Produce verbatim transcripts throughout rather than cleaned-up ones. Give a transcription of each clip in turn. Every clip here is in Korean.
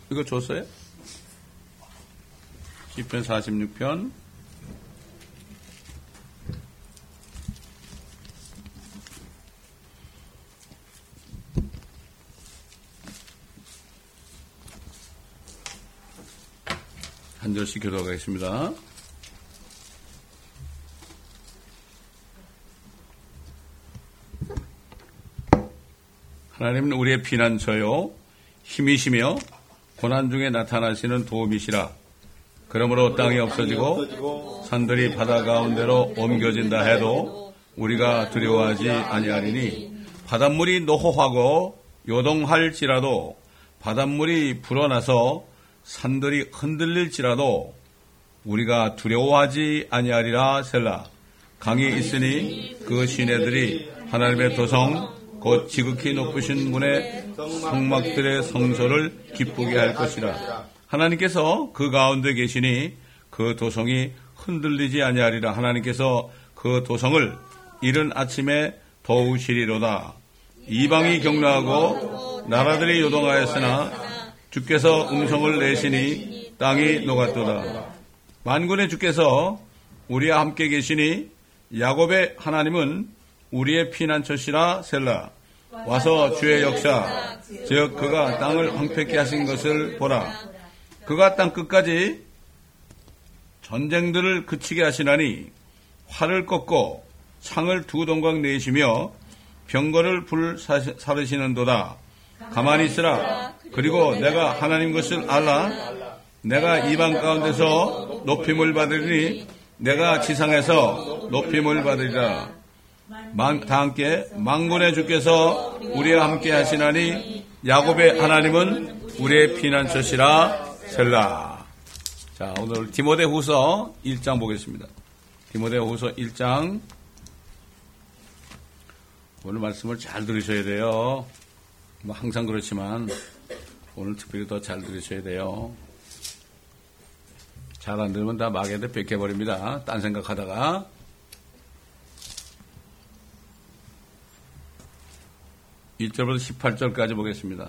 이거 줬어요? 시편 사십육 편. 한 절씩 교독하겠습니다. 하나님은 우리의 피난처요 힘이시며 고난 중에 나타나시는 도움이시라. 그러므로 땅이 없어지고 산들이 바다 가운데로 옮겨진다 해도 우리가 두려워하지 아니하리니 바닷물이 노호하고 요동할지라도 바닷물이 불어나서 산들이 흔들릴지라도 우리가 두려워하지 아니하리라. 셀라. 강이 있으니 그 시내들이 하나님의 도성 곧 지극히 높으신 분의 성막들의 성소를 기쁘게 할 것이라. 하나님께서 그 가운데 계시니 그 도성이 흔들리지 아니하리라. 하나님께서 그 도성을 이른 아침에 도우시리로다. 이방이 격라하고 나라들이 요동하였으나 주께서 음성을 내시니 땅이 녹았도다. 만군의 주께서 우리와 함께 계시니 야곱의 하나님은 우리의 피난처시라. 셀라. 와서 주의 역사 즉 그가 땅을 황폐케 하신 것을 보라. 그가 땅 끝까지 전쟁들을 그치게 하시나니 활을 꺾고 창을 두 동강 내시며 병거를 불 사르시는도다. 가만히 있으라. 그리고 내가 하나님 것을 알라. 내가 이방 가운데서 높임을 받으리니 내가 지상에서 높임을 받으리라. 다 함께 만군의 주께서 우리와 함께 하시나니 야곱의 하나님은 우리의 피난처시라. 셀라. 자, 오늘 디모데후서 일 장 보겠습니다. 디모데후서 일 장. 오늘 말씀을 잘 들으셔야 돼요. 뭐 항상 그렇지만 오늘 특별히 더 잘 들으셔야 돼요. 잘 안 들으면 다 마개도 뺏겨버립니다. 딴 생각하다가. 일 절부터 십팔 절까지 보겠습니다.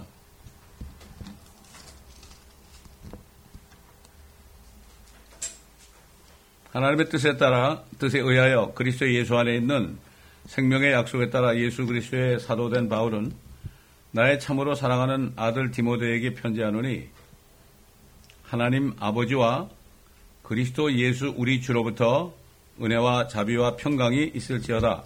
하나님의 뜻에 따라 뜻에 의하여 그리스도 예수 안에 있는 생명의 약속에 따라 예수 그리스도의 사도된 바울은 나의 참으로 사랑하는 아들 디모데에게 편지하노니 하나님 아버지와 그리스도 예수 우리 주로부터 은혜와 자비와 평강이 있을지어다.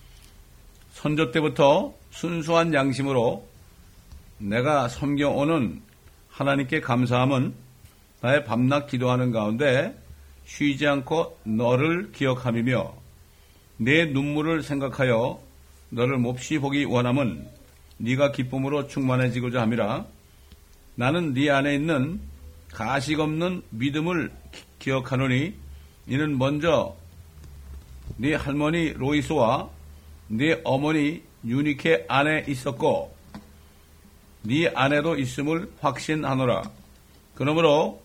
선조 때부터 순수한 양심으로 내가 섬겨오는 하나님께 감사함은 나의 밤낮 기도하는 가운데 쉬지 않고 너를 기억함이며 내 눈물을 생각하여 너를 몹시 보기 원함은 네가 기쁨으로 충만해지고자 함이라. 나는 네 안에 있는 가식 없는 믿음을 기억하노니 이는 먼저 네 할머니 로이스와 네 어머니 유니케 안에 있었고 네 안에도 있음을 확신하노라. 그러므로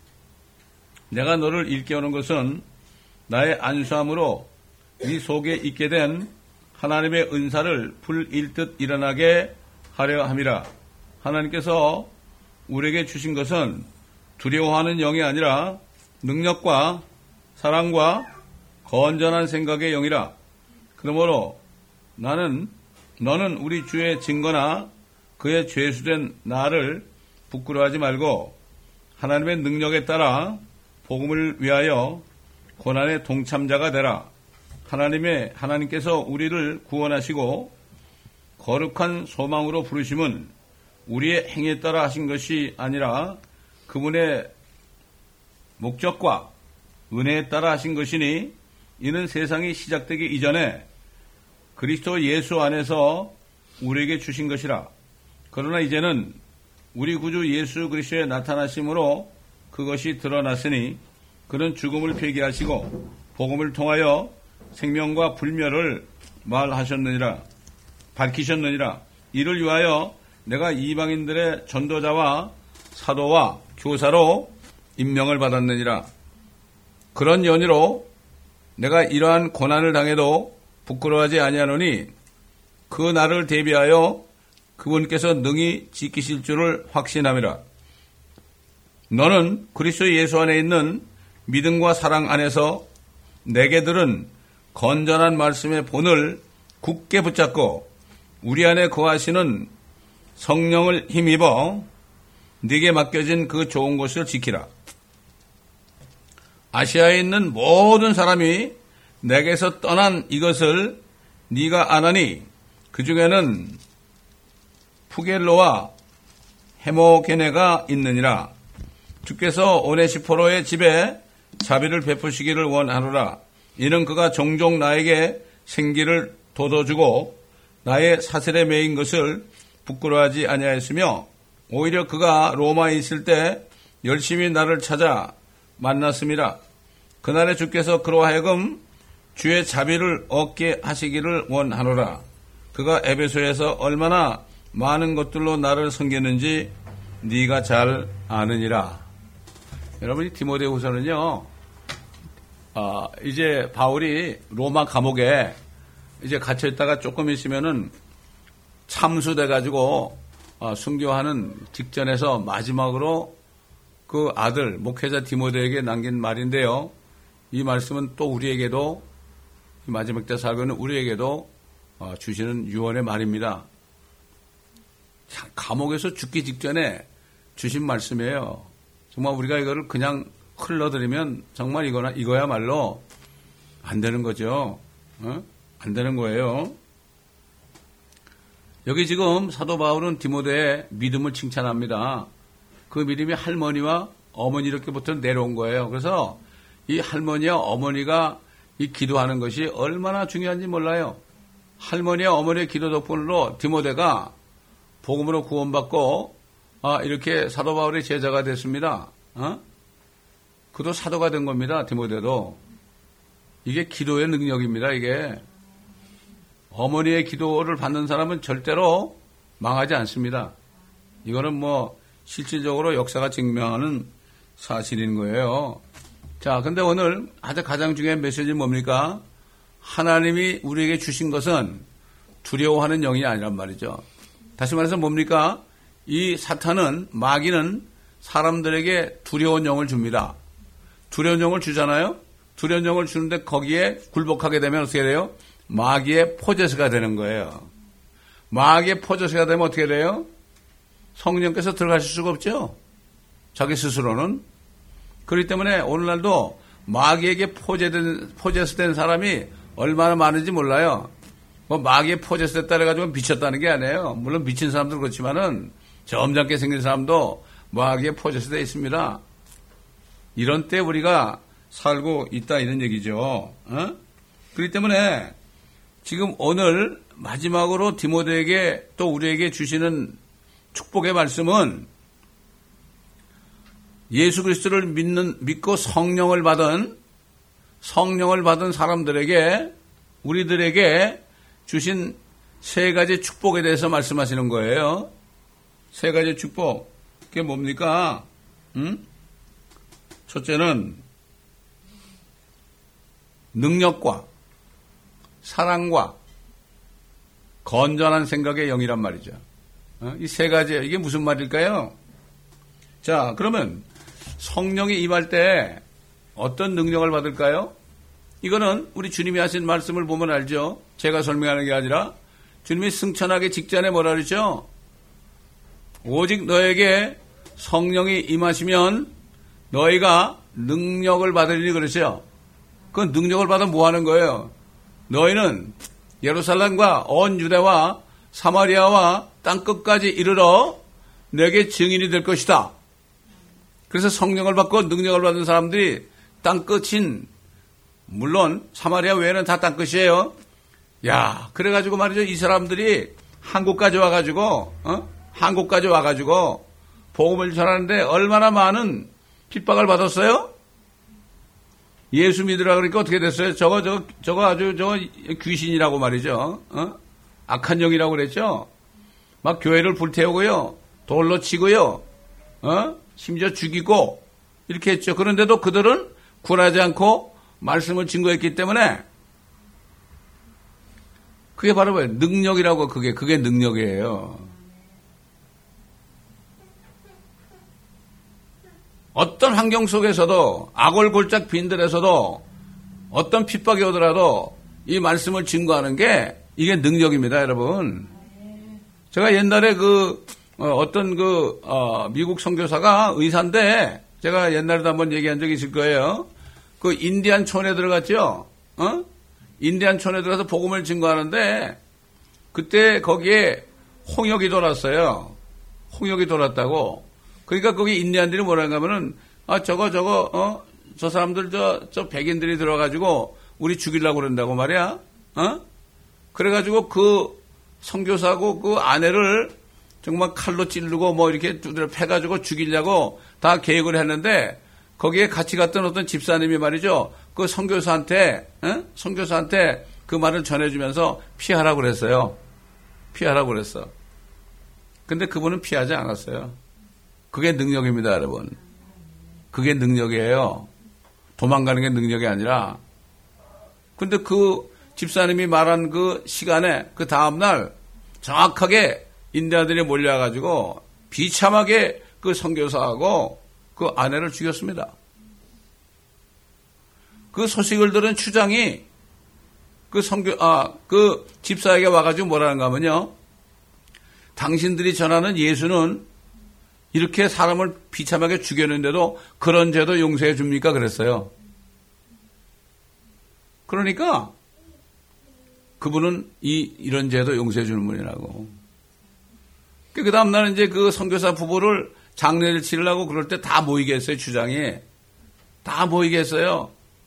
내가 너를 일깨우는 것은 나의 안수함으로 네 속에 있게 된 하나님의 은사를 불일듯 일어나게 하려 함이라. 하나님께서 우리에게 주신 것은 두려워하는 영이 아니라 능력과 사랑과 건전한 생각의 영이라. 그러므로 나는 너는 우리 주의 증거나 그의 죄수된 나를 부끄러워하지 말고 하나님의 능력에 따라 복음을 위하여 고난의 동참자가 되라. 하나님의 하나님께서 우리를 구원하시고 거룩한 소망으로 부르심은 우리의 행위에 따라 하신 것이 아니라 그분의 목적과 은혜에 따라 하신 것이니 이는 세상이 시작되기 이전에 그리스도 예수 안에서 우리에게 주신 것이라. 그러나 이제는 우리 구주 예수 그리스도의 나타나심으로 그것이 드러났으니 그는 죽음을 폐기하시고 복음을 통하여 생명과 불멸을 말하셨느니라. 밝히셨느니라. 이를 위하여 내가 이방인들의 전도자와 사도와 교사로 임명을 받았느니라. 그런 연유로 내가 이러한 고난을 당해도 부끄러워하지 아니하노니 그 날을 대비하여 그분께서 능히 지키실 줄을 확신함이라. 너는 그리스도 예수 안에 있는 믿음과 사랑 안에서 내게 들은 건전한 말씀의 본을 굳게 붙잡고 우리 안에 거하시는 성령을 힘입어 네게 맡겨진 그 좋은 것을 지키라. 아시아에 있는 모든 사람이 내게서 떠난 이것을 네가 아나니 그 중에는 푸겔로와 헤모게네가 있느니라. 주께서 오네시포로의 집에 자비를 베푸시기를 원하노라. 이는 그가 종종 나에게 생기를 돋워주고 나의 사슬에 매인 것을 부끄러워하지 아니하였으며 오히려 그가 로마에 있을 때 열심히 나를 찾아 만났음이라. 그날에 주께서 그로 하여금 주의 자비를 얻게 하시기를 원하노라. 그가 에베소에서 얼마나 많은 것들로 나를 섬겼는지 네가 잘 아느니라. 여러분이 디모데후서는요, 아, 이제 바울이 로마 감옥에 이제 갇혀 있다가 조금 있으면은 참수돼가지고 아, 순교하는 직전에서 마지막으로 그 아들 목회자 디모데에게 남긴 말인데요. 이 말씀은 또 우리에게도 마지막 때 살고 있는 우리에게도 어, 주시는 유언의 말입니다. 감옥에서 죽기 직전에 주신 말씀이에요. 정말 우리가 이거를 그냥 흘러들이면 정말 이거나 이거야말로 안 되는 거죠. 어? 안 되는 거예요. 여기 지금 사도 바울은 디모데의 믿음을 칭찬합니다. 그 믿음이 할머니와 어머니 이렇게부터 내려온 거예요. 그래서 이 할머니와 어머니가 이 기도하는 것이 얼마나 중요한지 몰라요. 할머니와 어머니의 기도 덕분으로 디모데가 복음으로 구원받고 아, 이렇게 사도 바울의 제자가 됐습니다. 어? 그도 사도가 된 겁니다. 디모데도. 이게 기도의 능력입니다. 이게. 어머니의 기도를 받는 사람은 절대로 망하지 않습니다. 이거는 뭐 실질적으로 역사가 증명하는 사실인 거예요. 자, 근데 오늘 아주 가장 중요한 메시지는 뭡니까? 하나님이 우리에게 주신 것은 두려워하는 영이 아니란 말이죠. 다시 말해서 뭡니까? 이 사탄은, 마귀는 사람들에게 두려운 영을 줍니다. 두려운 영을 주잖아요? 두려운 영을 주는데 거기에 굴복하게 되면 어떻게 돼요? 마귀의 포제스가 되는 거예요. 마귀의 포제스가 되면 어떻게 돼요? 성령께서 들어가실 수가 없죠. 자기 스스로는. 그렇기 때문에 오늘날도 마귀에게 포제된, 포제스된 사람이 얼마나 많은지 몰라요. 뭐 마귀의 포제스됐다 그래가지고 미쳤다는 게 아니에요. 물론 미친 사람도 그렇지만은 점잖게 생긴 사람도 마귀의 포제스되어 있습니다. 이런 때 우리가 살고 있다 이런 얘기죠. 어? 그렇기 때문에 지금 오늘 마지막으로 디모데에게 또 우리에게 주시는 축복의 말씀은 예수 그리스도를 믿는, 믿고 성령을 받은, 성령을 받은 사람들에게, 우리들에게 주신 세 가지 축복에 대해서 말씀하시는 거예요. 세 가지 축복. 그게 뭡니까? 음? 첫째는 능력과 사랑과 건전한 생각의 영이란 말이죠. 어? 이 세 가지, 이게 무슨 말일까요? 자, 그러면 성령이 임할 때 어떤 능력을 받을까요? 이거는 우리 주님이 하신 말씀을 보면 알죠. 제가 설명하는 게 아니라 주님이 승천하기 직전에 뭐라 그러죠? 오직 너에게 성령이 임하시면 너희가 능력을 받으리니 그러죠. 그 능력을 받아 뭐 하는 거예요? 너희는 예루살렘과 온 유대와 사마리아와 땅끝까지 이르러 내게 증인이 될 것이다. 그래서 성령을 받고 능력을 받은 사람들이 땅끝인, 물론 사마리아 외에는 다 땅끝이에요. 야, 그래가지고 말이죠. 이 사람들이 한국까지 와가지고, 어? 한국까지 와가지고 복음을 전하는데 얼마나 많은 핍박을 받았어요? 예수 믿으라 그러니까 어떻게 됐어요? 저거, 저거, 저거 아주, 저거 귀신이라고 말이죠. 어? 악한 영이라고 그랬죠? 막 교회를 불태우고요. 돌로 치고요. 어? 심지어 죽이고, 이렇게 했죠. 그런데도 그들은 굴하지 않고 말씀을 증거했기 때문에 그게 바로 뭐예요? 능력이라고 그게, 그게 능력이에요. 어떤 환경 속에서도 악월골짝 빈들에서도 어떤 핍박이 오더라도 이 말씀을 증거하는 게 이게 능력입니다, 여러분. 제가 옛날에 그 어, 어떤 그 어, 미국 선교사가 의사인데 제가 옛날에도 한번 얘기한 적이 있을 거예요. 그 인디안 촌에 들어갔죠. 어? 인디안 촌에 들어가서 복음을 증거하는데 그때 거기에 홍역이 돌았어요. 홍역이 돌았다고. 그러니까 거기 인디안들이 뭐라고 하면은 아 저거 저거 어? 저 사람들 저 저 백인들이 들어가지고 우리 죽이려고 그런다고 말이야. 어? 그래가지고 그 선교사하고 그 아내를 정말 칼로 찌르고 뭐 이렇게 두드려 패가지고 죽이려고 다 계획을 했는데 거기에 같이 갔던 어떤 집사님이 말이죠. 그 선교사한테, 어? 선교사한테 그 말을 전해주면서 피하라고 그랬어요. 피하라고 그랬어. 근데 그분은 피하지 않았어요. 그게 능력입니다, 여러분. 그게 능력이에요. 도망가는 게 능력이 아니라. 근데 그 집사님이 말한 그 시간에 그 다음날 정확하게 인디아들이 몰려가지고 비참하게 그 선교사하고 그 아내를 죽였습니다. 그 소식을 들은 추장이 그 선교, 아, 그 집사에게 와가지고 뭐라는가 하면요. 당신들이 전하는 예수는 이렇게 사람을 비참하게 죽였는데도 그런 죄도 용서해 줍니까? 그랬어요. 그러니까 그분은 이, 이런 죄도 용서해 주는 분이라고. 그 다음날 이제 그 선교사 부부를 장례를 치르려고 그럴 때 다 모이게 했어요, 주장이. 다 모이게 했어요.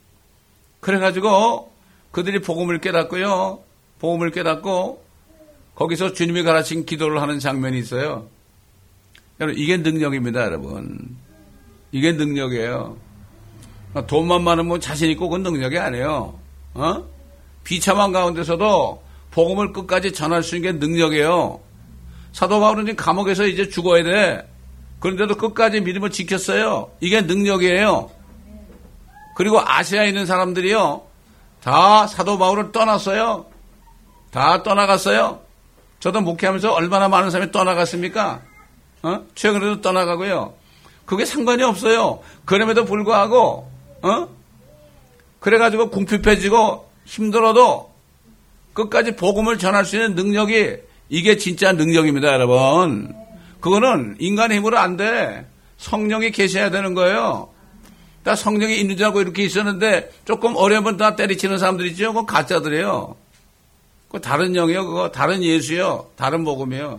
그래가지고 그들이 복음을 깨닫고요. 복음을 깨닫고 거기서 주님이 가르친 기도를 하는 장면이 있어요. 여러분, 이게 능력입니다, 여러분. 이게 능력이에요. 돈만 많으면 자신 있고 그건 능력이 아니에요. 어? 비참한 가운데서도 복음을 끝까지 전할 수 있는 게 능력이에요. 사도 바울은 지금 감옥에서 이제 죽어야 돼. 그런데도 끝까지 믿음을 지켰어요. 이게 능력이에요. 그리고 아시아에 있는 사람들이요. 다 사도 바울을 떠났어요. 다 떠나갔어요. 저도 목회하면서 얼마나 많은 사람이 떠나갔습니까? 어? 최근에도 떠나가고요. 그게 상관이 없어요. 그럼에도 불구하고 어? 그래가지고 궁핍해지고 힘들어도 끝까지 복음을 전할 수 있는 능력이 이게 진짜 능력입니다, 여러분. 그거는 인간의 힘으로 안 돼. 성령이 계셔야 되는 거예요. 다 성령이 있는 줄 알고 이렇게 있었는데 조금 어려우면 다 때리치는 사람들 있죠? 그건 가짜들이에요. 그거 다른 영이요. 그거 다른 예수요. 다른 복음이요.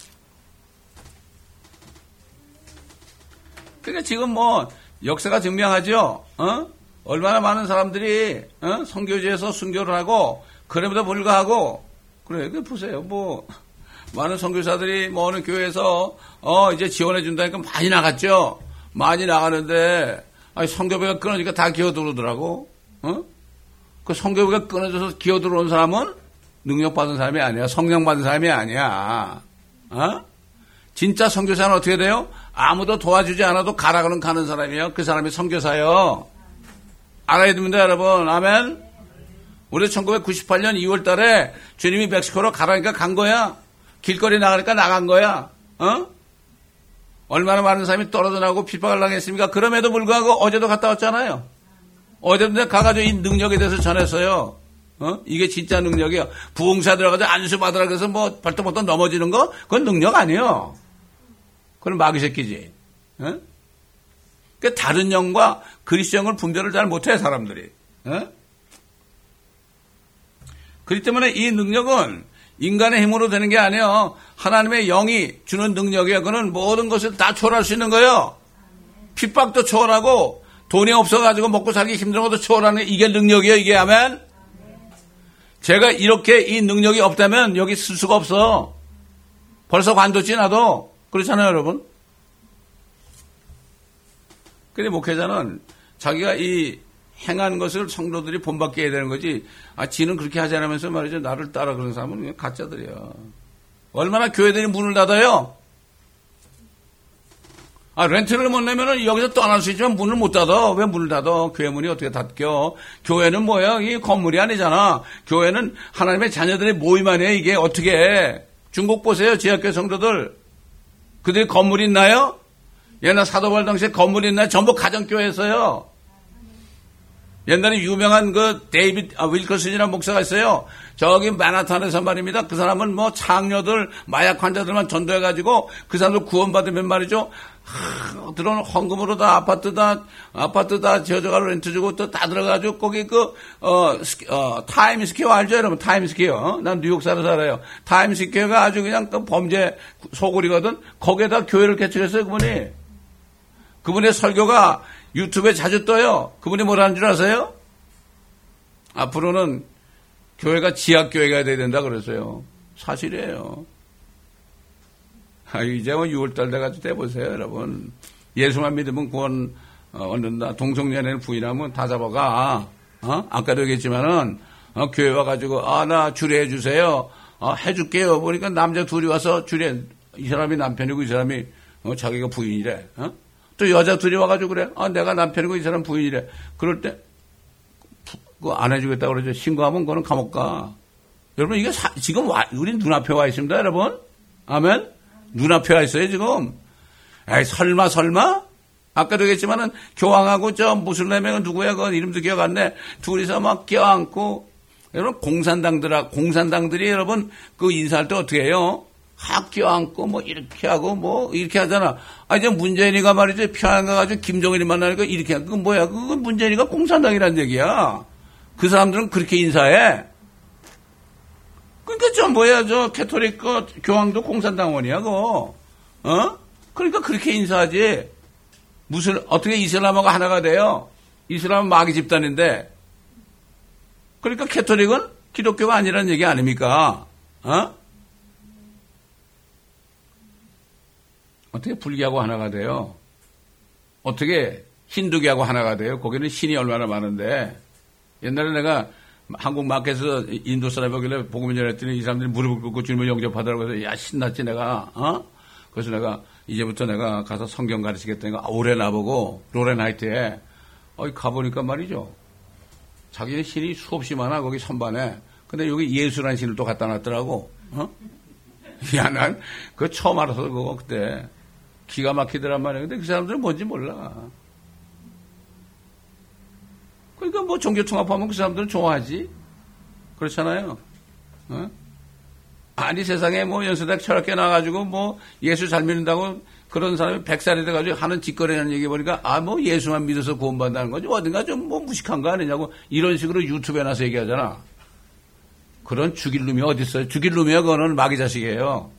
그러니까 지금 뭐 역사가 증명하죠. 어? 얼마나 많은 사람들이 어? 선교지에서 순교를 하고 그럼에도 불구하고 그래, 그 보세요. 뭐 많은 선교사들이 뭐 어느 교회에서 어 이제 지원해 준다니까 많이 나갔죠. 많이 나가는데 아니 선교배가 끊어지니까 다 기어들어오더라고. 어? 그 선교배가 끊어져서 기어들어온 사람은 능력 받은 사람이 아니야. 성령 받은 사람이 아니야. 어? 진짜 선교사는 어떻게 돼요? 아무도 도와주지 않아도 가라고는 가는 사람이에요. 그 사람이 선교사예요. 알아야 됩니다, 여러분. 아멘. 우리 천구백구십팔 년 이월 달에 주님이 멕시코로 가라니까 간 거야. 길거리 나가니까 나간 거야. 어? 얼마나 많은 사람이 떨어져 나오고 핍박을 당했습니까? 그럼에도 불구하고 어제도 갔다 왔잖아요. 어제도 내가 가가지고 이 능력에 대해서 전했어요. 어? 이게 진짜 능력이야. 부흥사 들어가서 안수 받으라 그래서 뭐 벌떡벌떡 넘어지는 거? 그건 능력 아니에요. 그건 마귀 새끼지. 어? 그 다른 영과 그리스도 영을 분별을 잘 못해, 사람들이. 어? 그렇기 때문에 이 능력은 인간의 힘으로 되는 게 아니에요. 하나님의 영이 주는 능력이에요. 그는 모든 것을 다 초월할 수 있는 거예요. 핍박도 초월하고 돈이 없어가지고 먹고 살기 힘든 것도 초월하는 이게 능력이에요. 이게 아멘. 제가 이렇게 이 능력이 없다면 여기 쓸 수가 없어. 벌써 관뒀지 나도. 그렇잖아요, 여러분. 근데 목회자는 자기가 이 행한 것을 성도들이 본받게 해야 되는 거지. 아, 지는 그렇게 하지 않으면서 말이죠. 나를 따라 그런 사람은 그냥 가짜들이야. 얼마나 교회들이 문을 닫아요? 아, 렌트를 못 내면은 여기서 떠날 수 있지만 문을 못 닫아. 왜 문을 닫아? 교회 문이 어떻게 닫혀? 교회는 뭐야? 이게 건물이 아니잖아. 교회는 하나님의 자녀들의 모임 아니에요. 이게 어떻게 해? 중국 보세요. 지하교회 성도들. 그들이 건물이 있나요? 옛날 사도바울 당시에 건물이 있나요? 전부 가정교회였어요. 옛날에 유명한 그 데이빗 아, 윌커슨이라는 목사가 있어요. 저기 맨하탄에서 말입니다. 그 사람은 뭐 창녀들, 마약 환자들만 전도해가지고 그 사람들 구원받으면 말이죠. 하, 들어오는 헌금으로 다 아파트 다, 아파트 다 지어져가지고 렌트 주고 또 다 들어가지고 거기 그, 어, 어 타임스퀘어 알죠, 여러분? 타임스퀘어. 어? 난 뉴욕 살아 살아요. 타임스퀘어가 아주 그냥 그 범죄 소굴이거든. 거기에다 교회를 개척했어요, 그분이. 그분의 설교가 유튜브에 자주 떠요. 그분이 뭐라는 줄 아세요? 앞으로는 교회가 지하교회가 돼야 된다 그랬어요. 사실이에요. 아, 이제 뭐 유월달 돼가지고 돼보세요, 여러분. 예수만 믿으면 구원 얻는다. 동성연애를 부인하면 다 잡아가. 어? 아까도 얘기했지만은, 어, 교회 와가지고, 아, 나 주례해 주세요. 어, 해줄게요. 보니까 남자 둘이 와서 주례, 이 사람이 남편이고 이 사람이, 어, 자기가 부인이래. 어? 또 여자 둘이 와가지고 그래. 아, 내가 남편이고 이 사람 부인이래. 그럴 때, 그거 안 해주겠다고 그러죠. 신고하면 그거는 감옥 가. 여러분, 이게 사, 지금 와, 우리 눈앞에 와 있습니다, 여러분. 아멘? 눈앞에 와 있어요, 지금. 에이, 설마, 설마? 아까도 얘기했지만은, 교황하고 저 무슬림은 누구야? 그 이름도 기억 안 나. 둘이서 막 껴안고, 여러분, 공산당들하고, 공산당들이 여러분, 그 인사할 때 어떻게 해요? 학교 안고 뭐 이렇게 하고 뭐 이렇게 하잖아. 아 이제 문재인이가 말이죠. 평양 가가지고 김정일이 만나니까 이렇게 하고 그건 뭐야? 그건 문재인이가 공산당이란 얘기야. 그 사람들은 그렇게 인사해. 그러니까 저 뭐야 저 캐토릭 그 교황도 공산당원이야 그거. 어? 그러니까 그렇게 인사하지. 무슨 어떻게 이슬람하고 하나가 돼요? 이슬람은 마귀 집단인데. 그러니까 캐토릭은 기독교가 아니라는 얘기 아닙니까? 어? 어떻게 불교하고 하나가 돼요? 어떻게 힌두교하고 하나가 돼요? 거기는 신이 얼마나 많은데. 옛날에 내가 한국 마켓에서 인도 사람이 오길래 복음을 전했더니 이 사람들이 무릎을 꿇고 주님을 영접하더라고 해서 야, 신났지 내가. 어? 그래서 내가 이제부터 내가 가서 성경 가르치겠다니까 오래 나보고 로렌 하이트에 어, 가보니까 말이죠. 자기네 신이 수없이 많아 거기 선반에. 근데 여기 예수라는 신을 또 갖다 놨더라고. 어? 야, 난 그거 처음 알아서 그거 그때. 기가 막히더란 말이에요. 근데 그 사람들은 뭔지 몰라. 그러니까 뭐 종교 통합하면 그 사람들은 좋아하지. 그렇잖아요. 어? 아니 세상에 뭐 연세대학 철학계 나가지고 뭐 예수 잘 믿는다고 그런 사람이 백살이 돼가지고 하는 짓거리라는 얘기 보니까 아 뭐 예수만 믿어서 구원받는다는 거지. 어딘가 좀 뭐 무식한 거 아니냐고 이런 식으로 유튜브에 나서 얘기하잖아. 그런 죽일 놈이 어디 있어요? 죽일 놈이야 그거는 마귀 자식이에요.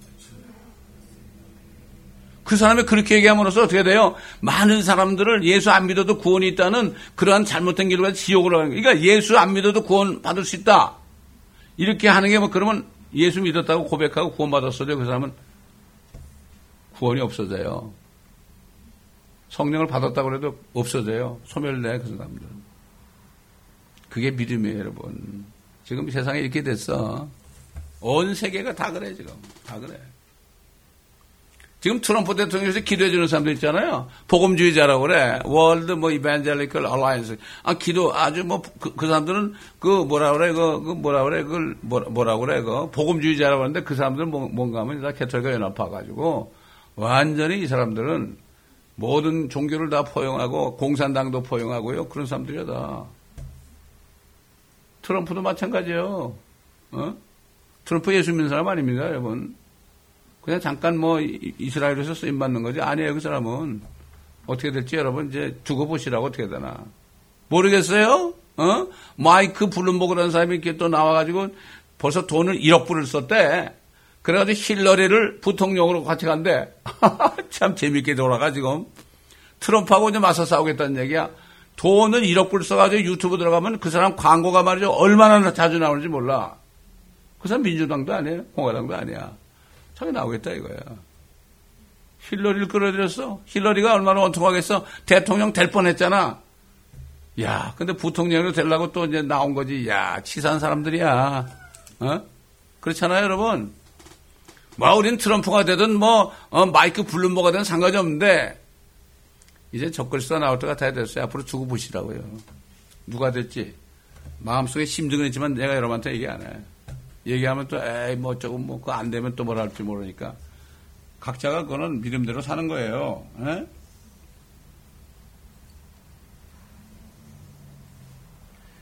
그 사람이 그렇게 얘기함으로써 어떻게 돼요? 많은 사람들을 예수 안 믿어도 구원이 있다는 그러한 잘못된 길로 가서 지옥으로 가는 거예요. 그러니까 예수 안 믿어도 구원 받을 수 있다. 이렇게 하는 게 뭐 그러면 예수 믿었다고 고백하고 구원 받았어도 그 사람은 구원이 없어져요. 성령을 받았다고 해도 없어져요. 소멸돼 그 사람들은. 그게 믿음이에요, 여러분. 지금 세상에 이렇게 됐어. 온 세계가 다 그래 지금. 다 그래. 지금 트럼프 대통령에서 기도해 주는 사람들 있잖아요. 복음주의자라고 그래. 월드 뭐 이벤젤리컬 얼라이언스. 아 기도 아주 뭐 그 그 사람들은 그 뭐라 그래 그, 그 뭐라 그래 그걸 뭐라, 뭐라 그래 그 복음주의자라고 하는데 그 사람들은 뭐, 뭔가 하면 다 캐톨릭과 연합해 가지고 완전히 이 사람들은 모든 종교를 다 포용하고 공산당도 포용하고요. 그런 사람들이야 다. 트럼프도 마찬가지예요. 어? 트럼프 예수 믿는 사람 아닙니다, 여러분. 그냥 잠깐 뭐 이스라엘에서 쓰임 받는 거지 아니에요 그 사람은. 어떻게 될지 여러분 이제 두고 보시라고 어떻게 되나 모르겠어요. 어? 마이크 블룸버그라는 사람이 이렇게 또 나와가지고 벌써 돈을 일억 불을 썼대. 그래가지고 힐러리를 부통령으로 같이 간대. 참 재밌게 돌아가 지금. 트럼프하고 이제 맞서 싸우겠다는 얘기야. 돈을 일억 불 써가지고 유튜브 들어가면 그 사람 광고가 말이죠 얼마나 자주 나오는지 몰라. 그 사람 민주당도 아니에요, 공화당도 아니야. 자기 나오겠다 이거야. 힐러리를 끌어들였어. 힐러리가 얼마나 원통하겠어. 대통령 될 뻔했잖아. 야, 근데 부통령으로 되려고 또 이제 나온 거지. 야, 치사한 사람들이야. 어? 그렇잖아요, 여러분. 뭐 우린 트럼프가 되든 뭐 어, 마이크 블룸버그가 되든 상관이 없는데 이제 적글수가 나올 때가 다 됐어요. 앞으로 두고 보시라고요. 누가 될지 마음속에 심증은 있지만 내가 여러분한테 얘기 안 해. 얘기하면 또 에이 뭐 조금 뭐 그거 안 되면 또 뭐라 할지 모르니까 각자가 그거는 믿음대로 사는 거예요. 에?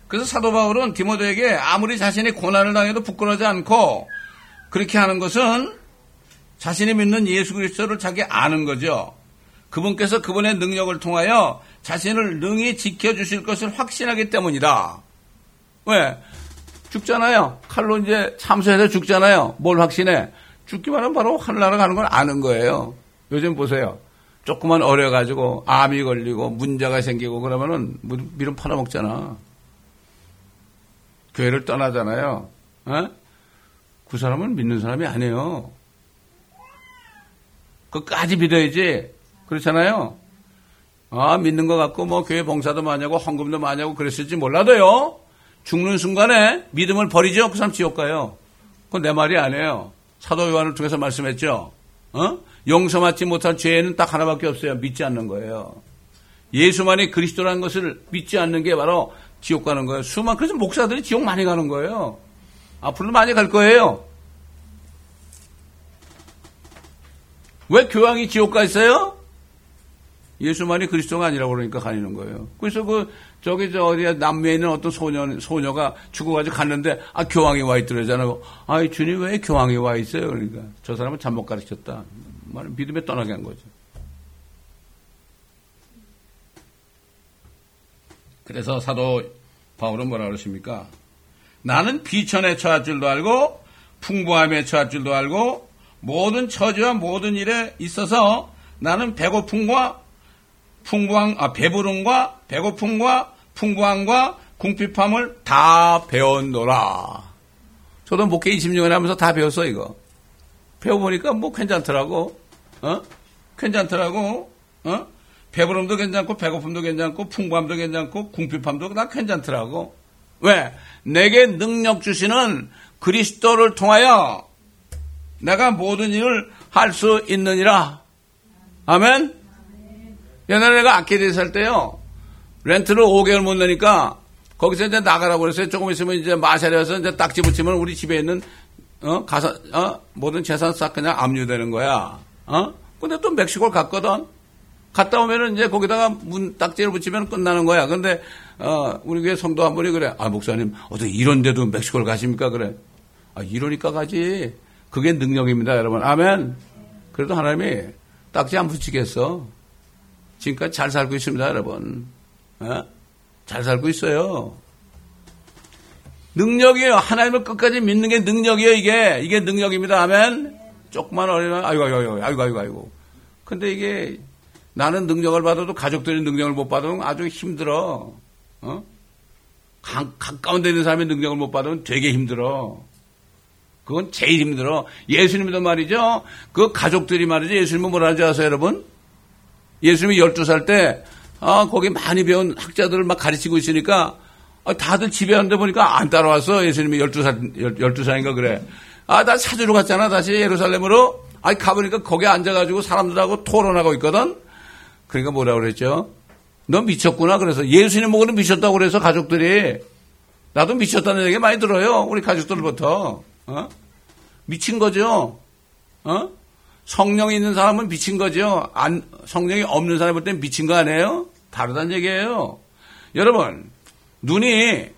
그래서 사도 바울은 디모데에게 아무리 자신이 고난을 당해도 부끄러워하지 않고 그렇게 하는 것은 자신이 믿는 예수 그리스도를 자기 아는 거죠. 그분께서 그분의 능력을 통하여 자신을 능히 지켜주실 것을 확신하기 때문이다. 왜? 죽잖아요. 칼로 이제 참수해서 죽잖아요. 뭘 확신해? 죽기만 하면 바로 하늘나라 가는 걸 아는 거예요. 요즘 보세요. 조금만 어려가지고 암이 걸리고 문제가 생기고 그러면은 미름 팔아먹잖아. 교회를 떠나잖아요. 어? 그 사람은 믿는 사람이 아니에요. 끝까지 믿어야지. 그렇잖아요. 아, 믿는 것 같고 뭐 교회 봉사도 많이 하고 헌금도 많이 하고 그랬을지 몰라도요. 죽는 순간에 믿음을 버리죠. 그 사람 지옥 가요. 그건 내 말이 아니에요. 사도 요한을 통해서 말씀했죠. 어? 용서받지 못할 죄는 딱 하나밖에 없어요. 믿지 않는 거예요. 예수만이 그리스도라는 것을 믿지 않는 게 바로 지옥 가는 거예요. 수많은 그래서 목사들이 지옥 많이 가는 거예요. 앞으로도 많이 갈 거예요. 왜 교황이 지옥 가 있어요? 예수만이 그리스도가 아니라고 그러니까 가리는 거예요. 그래서 그 저기 저 어디야 남미에 있는 어떤 소년 소녀가 죽어가지고 갔는데 아 교황이 와 있더라잖아요. 아이 주님 왜 교황이 와 있어요? 그러니까 저 사람은 잘못 가르쳤다. 말 믿음에 떠나게 한 거죠. 그래서 사도 바울은 뭐라 그러십니까? 나는 비천에 처할 줄도 알고 풍부함에 처할 줄도 알고 모든 처지와 모든 일에 있어서 나는 배고픔과 풍부함, 아, 배부름과 배고픔과 풍부함과 궁핍함을 다 배웠노라. 저도 목회 이십 년을 하면서 다 배웠어, 이거. 배워보니까 뭐 괜찮더라고. 어? 괜찮더라고. 어? 배부름도 괜찮고, 배고픔도 괜찮고, 풍부함도 괜찮고, 궁핍함도 다 괜찮더라고. 왜? 내게 능력 주시는 그리스도를 통하여 내가 모든 일을 할 수 있느니라. 아멘? 옛날에 내가 아케디에 살 때요, 렌트를 오 개월 못 내니까, 거기서 이제 나가라고 그랬어요. 조금 있으면 이제 마샬에 와서 이제 딱지 붙이면 우리 집에 있는, 어, 가사, 어, 모든 재산 싹 그냥 압류되는 거야. 어? 근데 또 멕시코를 갔거든. 갔다 오면은 이제 거기다가 문 딱지를 붙이면 끝나는 거야. 근데, 어, 우리 교회 성도 한 분이 그래. 아, 목사님, 어떻게 이런데도 멕시코를 가십니까? 그래. 아, 이러니까 가지. 그게 능력입니다, 여러분. 아멘. 그래도 하나님이 딱지 안 붙이겠어. 지금까지 잘 살고 있습니다, 여러분. 어? 잘 살고 있어요. 능력이에요. 하나님을 끝까지 믿는 게 능력이에요, 이게. 이게 능력입니다. 아멘. 조그만 어린아이, 아이고, 아이고, 아이고, 아이고, 아이고. 근데 이게 나는 능력을 받아도 가족들이 능력을 못 받으면 아주 힘들어. 어? 가, 가까운 데 있는 사람이 능력을 못 받으면 되게 힘들어. 그건 제일 힘들어. 예수님도 말이죠. 그 가족들이 말이죠. 예수님은 뭐라 하지 아세요, 여러분? 예수님이 열두 살 때, 아, 거기 많이 배운 학자들을 막 가르치고 있으니까, 아, 다들 집에 왔는데 보니까 안 따라왔어. 예수님이 열두 살, 열두 살인가 그래. 아, 나 찾으러 갔잖아. 다시 예루살렘으로. 아, 가보니까 거기 앉아가지고 사람들하고 토론하고 있거든. 그러니까 뭐라 그랬죠? 너 미쳤구나. 그래서 예수님 보고는 미쳤다고 그래서 가족들이. 나도 미쳤다는 얘기 많이 들어요. 우리 가족들부터. 어? 미친 거죠. 어? 성령이 있는 사람은 미친 거죠. 안, 성령이 없는 사람 볼 땐 미친 거 아니에요? 다르다는 얘기예요. 여러분, 눈이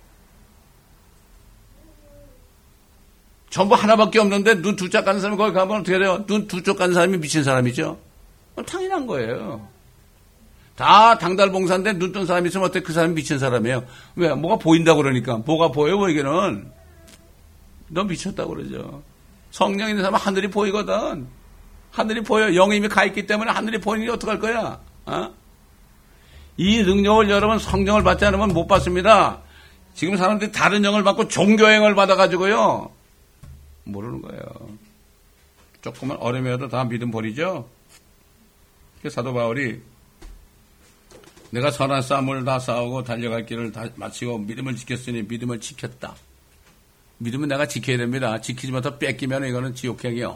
전부 하나밖에 없는데 눈 두 짝 가는 사람이 거기 가면 어떻게 돼요? 눈 두 쪽 가는 사람이 미친 사람이죠. 당연한 거예요. 다 당달봉사인데 눈 뜬 사람이 있으면 어떻게 그 사람이 미친 사람이에요? 왜? 뭐가 보인다고 그러니까. 뭐가 보여, 보이기는. 너 미쳤다고 그러죠. 성령 있는 사람은 하늘이 보이거든. 하늘이 보여. 영이 이미 가 있기 때문에 하늘이 보이는 게 어떡할 거야? 어? 이 능력을 여러분 성령을 받지 않으면 못 받습니다. 지금 사람들이 다른 영을 받고 종교행을 받아가지고요. 모르는 거예요. 조금만 어려면도 다 믿음 버리죠. 사도 바울이 내가 선한 싸움을 다 싸우고 달려갈 길을 다 마치고 믿음을 지켰으니 믿음을 지켰다. 믿음은 내가 지켜야 됩니다. 지키지 못하고 뺏기면 이거는 지옥행이요.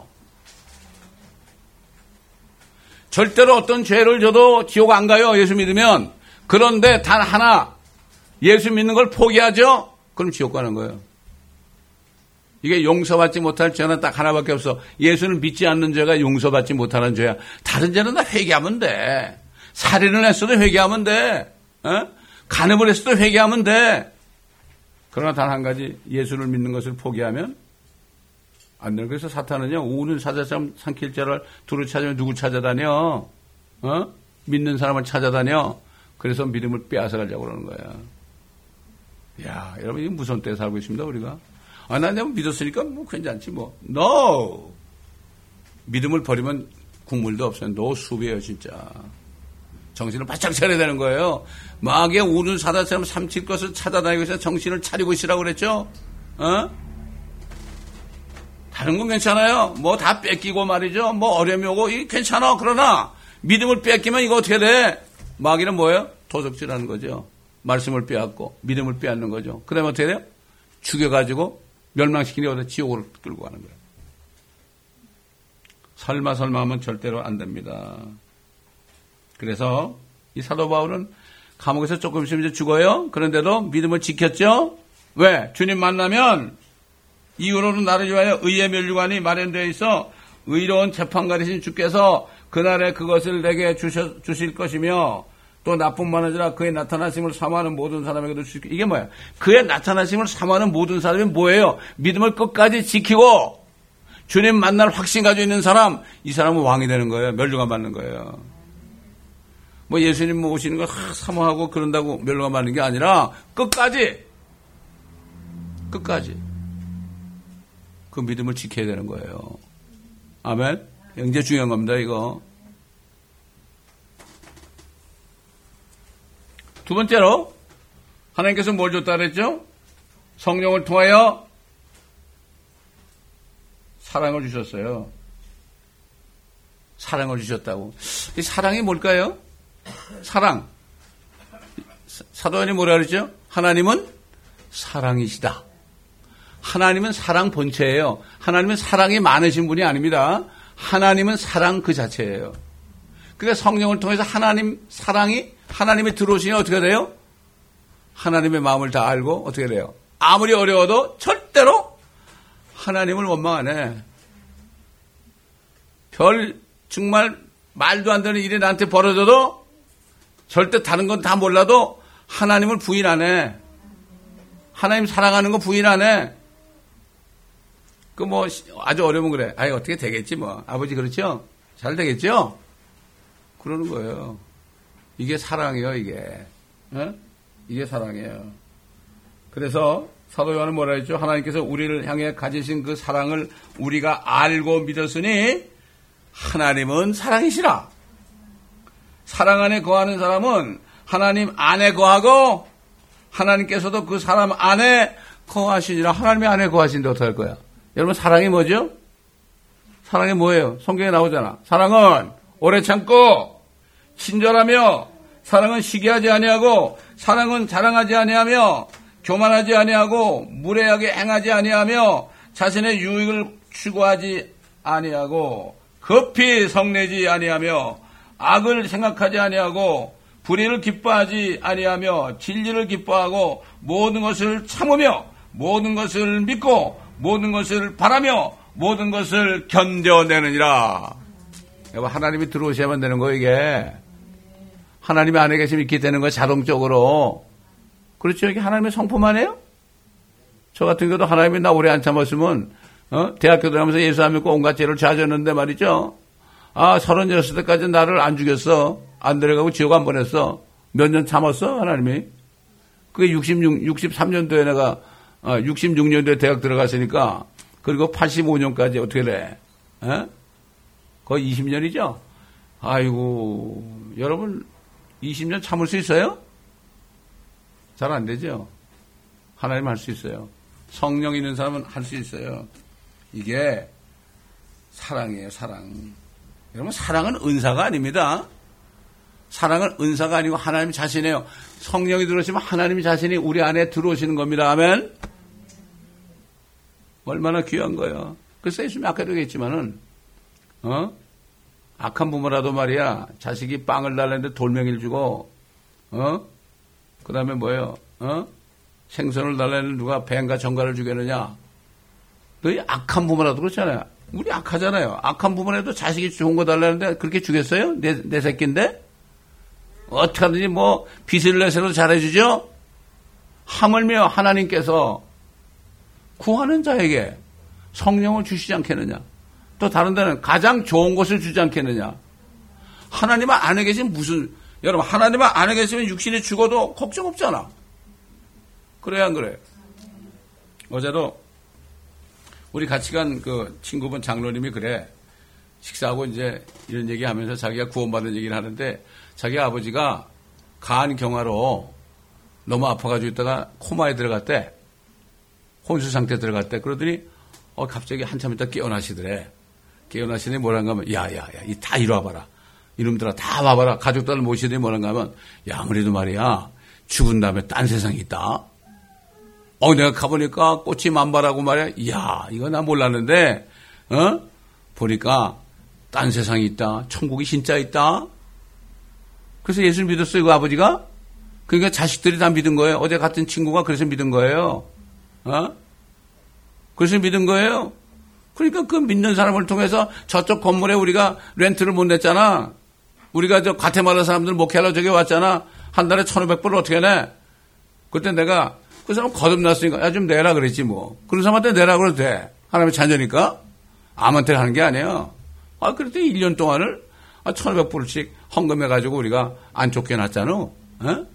절대로 어떤 죄를 져도 지옥 안 가요. 예수 믿으면. 그런데 단 하나 예수 믿는 걸 포기하죠. 그럼 지옥 가는 거예요. 이게 용서받지 못할 죄는 딱 하나밖에 없어. 예수를 믿지 않는 죄가 용서받지 못하는 죄야. 다른 죄는 다 회개하면 돼. 살인을 했어도 회개하면 돼. 어? 간음을 했어도 회개하면 돼. 그러나 단 한 가지 예수를 믿는 것을 포기하면 안 돼요. 그래서 사탄은요, 우는 사자처럼 삼킬 자를 두루 찾으면 누구 찾아다녀? 어? 믿는 사람을 찾아다녀. 그래서 믿음을 빼앗아가려고 그러는 거야. 야, 여러분, 이 무서운 때에 살고 있습니다, 우리가. 아, 난 내가 믿었으니까 뭐 괜찮지, 뭐. No! 믿음을 버리면 국물도 없어요. 노 수비예요, 진짜. 정신을 바짝 차려야 되는 거예요. 마귀의 우는 사자처럼 삼킬 것을 찾아다니고 있어서 정신을 차리고 있으라고 그랬죠? 어? 다른 건 괜찮아요. 뭐 다 뺏기고 말이죠. 뭐 어려움이 오고, 이게 괜찮아. 그러나, 믿음을 뺏기면 이거 어떻게 돼? 마귀는 뭐예요? 도적질하는 거죠. 말씀을 빼앗고, 믿음을 빼앗는 거죠. 그 다음에 어떻게 돼요? 죽여가지고, 멸망시키니 어디 지옥으로 끌고 가는 거예요. 설마 설마 하면 절대로 안 됩니다. 그래서 이 사도 바울은 감옥에서 조금 있으면 이제 죽어요. 그런데도 믿음을 지켰죠. 왜? 주님 만나면 이후로는 나를 위하여 의의 면류관이 마련되어 있어 의로운 재판관이신 주께서 그날에 그것을 내게 주셔, 주실 것이며 또 나뿐만 아니라 그의 나타나심을 사모하는 모든 사람에게도 주실 것이며 이게 뭐야? 그의 나타나심을 사모하는 모든 사람이 뭐예요? 믿음을 끝까지 지키고 주님 만날 확신 가지고 있는 사람, 이 사람은 왕이 되는 거예요. 멸류관 받는 거예요. 뭐 예수님 오시는 걸 사모하고 그런다고 멸류관 받는 게 아니라 끝까지 끝까지 그 믿음을 지켜야 되는 거예요. 아멘. 굉장히 중요한 겁니다, 이거. 두 번째로 하나님께서 뭘 줬다 그랬죠? 성령을 통하여 사랑을 주셨어요. 사랑을 주셨다고. 이 사랑이 뭘까요? 사랑. 사도연이 뭐라 그랬죠? 하나님은 사랑이시다. 하나님은 사랑 본체예요. 하나님은 사랑이 많으신 분이 아닙니다. 하나님은 사랑 그 자체예요. 그러니까 성령을 통해서 하나님 사랑이 하나님이 들어오시니 어떻게 돼요? 하나님의 마음을 다 알고 어떻게 돼요? 아무리 어려워도 절대로 하나님을 원망 안 해. 별 정말 말도 안 되는 일이 나한테 벌어져도 절대 다른 건 다 몰라도 하나님을 부인 안 해. 하나님 사랑하는 거 부인 안 해. 그 뭐 아주 어려우면 그래. 아이 어떻게 되겠지 뭐. 아버지 그렇죠? 잘 되겠죠? 그러는 거예요. 이게 사랑이에요, 이게. 어? 이게 사랑이에요. 그래서 사도 요한은 뭐라 했죠? 하나님께서 우리를 향해 가지신 그 사랑을 우리가 알고 믿었으니 하나님은 사랑이시라. 사랑 안에 거하는 사람은 하나님 안에 거하고 하나님께서도 그 사람 안에 거하시니라. 하나님의 안에 거하신데 어떡할 거야? 여러분 사랑이 뭐죠? 사랑이 뭐예요? 성경에 나오잖아. 사랑은 오래 참고 친절하며 사랑은 시기하지 아니하고 사랑은 자랑하지 아니하며 교만하지 아니하고 무례하게 행하지 아니하며 자신의 유익을 추구하지 아니하고 급히 성내지 아니하며 악을 생각하지 아니하고 불의를 기뻐하지 아니하며 진리를 기뻐하고 모든 것을 참으며 모든 것을 믿고 모든 것을 바라며 모든 것을 견뎌내느니라. 여러분 하나님이 들어오셔야만 되는 거예요. 이게 하나님이 안에 계시면 있게 되는 거예요. 자동적으로. 그렇죠. 이게 하나님의 성품만 해요? 저 같은 경우도 하나님이 나 오래 안 참았으면 어? 대학교 들어가면서 예수 안 믿고 온갖 죄를 자졌는데 말이죠. 아, 서른여섯 때까지 나를 안 죽였어. 안 데려가고 지옥 안 보냈어. 몇 년 참았어, 하나님이. 그게 육십육, 육십삼 년도에 내가, 어, 육십육 년도에 대학 들어갔으니까, 그리고 팔십오 년까지 어떻게 돼? 에? 거의 이십 년이죠? 아이고, 여러분, 이십 년 참을 수 있어요? 잘 안 되죠? 하나님 할 수 있어요. 성령 있는 사람은 할 수 있어요. 이게 사랑이에요, 사랑. 여러분, 사랑은 은사가 아닙니다. 사랑은 은사가 아니고 하나님 자신이에요. 성령이 들어오시면 하나님 자신이 우리 안에 들어오시는 겁니다. 아멘? 얼마나 귀한 거예요. 그래서 예수님이 아까도 얘기했지만은, 어? 악한 부모라도 말이야, 자식이 빵을 달라는데 돌멩이를 주고, 어? 그 다음에 뭐예요? 어? 생선을 달라는 누가 뱀과 정갈을 주겠느냐? 너희 악한 부모라도 그렇잖아요. 우리 악하잖아요. 악한 부모라도 자식이 좋은 거 달라는데 그렇게 주겠어요? 내, 내 새끼인데? 어떻게 하든지 뭐 빚을 내서라도 잘해주죠? 하물며 하나님께서 구하는 자에게 성령을 주시지 않겠느냐. 또 다른 데는 가장 좋은 것을 주지 않겠느냐. 하나님 안에 계시면 무슨, 여러분, 하나님 안에 계시면 육신이 죽어도 걱정 없잖아. 그래, 안 그래? 어제도 우리 같이 간 그 친구분 장로님이 그래. 식사하고 이제 이런 얘기 하면서 자기가 구원받은 얘기를 하는데 자기 아버지가 간 경화로 너무 아파가지고 있다가 코마에 들어갔대. 혼수 상태에 들어갔대. 그러더니 어 갑자기 한참 있다 깨어나시더래. 깨어나시더니 뭐란가 하면 야야야 이 다 이리 와봐라. 이놈들아 다 와봐라. 가족들을 모시더니 뭐란가 하면 야 아무래도 말이야 죽은 다음에 딴 세상이 있다. 어 내가 가보니까 꽃이 만발하고 말이야. 이야 이거 나 몰랐는데 어 보니까 딴 세상이 있다. 천국이 진짜 있다. 그래서 예수를 믿었어요 그 아버지가. 그러니까 자식들이 다 믿은 거예요. 어제 같은 친구가 그래서 믿은 거예요. 어? 그래서 믿은 거예요. 그러니까 그 믿는 사람을 통해서 저쪽 건물에 우리가 렌트를 못 냈잖아. 우리가 저 과테말라 사람들 목회하러 저기 왔잖아. 한 달에 천오백 불을 어떻게 내? 그때 내가 그 사람 거듭났으니까 야 좀 내라 그랬지 뭐. 그런 사람한테 내라 그래도 돼. 하나님의 자녀니까. 아무한테 하는 게 아니에요. 아, 그랬더니 일 년 동안을 천오백 불씩 헌금해가지고 우리가 안 쫓겨났잖아. 어?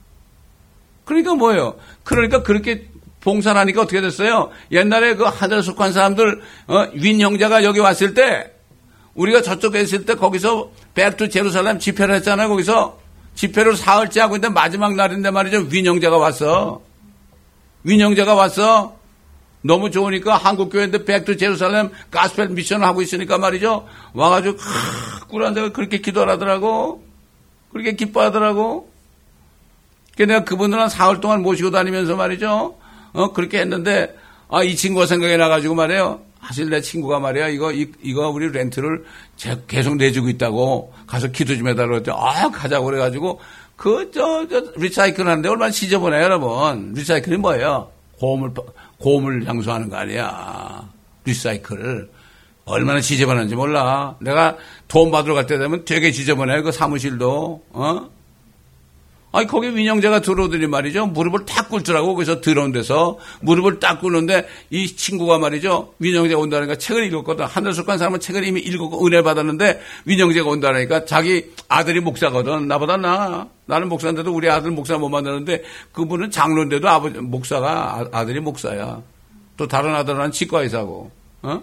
그러니까 뭐예요? 그러니까 그렇게 봉사를 하니까 어떻게 됐어요? 옛날에 그 하늘에 속한 사람들, 어, 윈 형제가 여기 왔을 때, 우리가 저쪽에 있을 때 거기서 백투 제루살렘 집회를 했잖아요. 거기서 집회를 사흘째 하고 있는데 마지막 날인데 말이죠. 윈 형제가 왔어. 윈 형제가 왔어. 너무 좋으니까 한국교회인데 백투 제루살렘 가스펠 미션을 하고 있으니까 말이죠. 와가지고, 꿀한 데가 그렇게 기도를 하더라고. 그렇게 기뻐하더라고. 그러니까 내가 그분들 한 사흘 동안 모시고 다니면서 말이죠. 어, 그렇게 했는데, 아, 이 친구가 생각이 나가지고 말이에요. 사실 내 친구가 말이야. 이거, 이, 이거 우리 렌트를 계속 내주고 있다고 가서 기도 좀 해달라고 했더니, 아, 가자고 그래가지고, 그, 저, 저, 리사이클 하는데 얼마나 지저분해요, 여러분. 리사이클이 뭐예요? 고음을, 고음을 향수하는 거 아니야. 리사이클. 얼마나 지저분한지 몰라. 내가 돈 받으러 갈 때 되면 되게 지저분해. 그 사무실도, 어? 아니, 거기 민영재가 들어오더니 말이죠. 무릎을 탁 꿇더라고. 그래서 들어온 데서 무릎을 딱 꿇는데 이 친구가 말이죠. 민영재가 온다니까 책을 읽었거든. 하늘 속한 사람은 책을 이미 읽었고 은혜 받았는데 민영재가 온다니까 자기 아들이 목사거든. 나보다 나. 나는 목사인데도 우리 아들 목사 못 만나는데 그분은 장로인데도 아버지, 목사가 아들이 목사야. 또 다른 아들은 치과의사고. 어?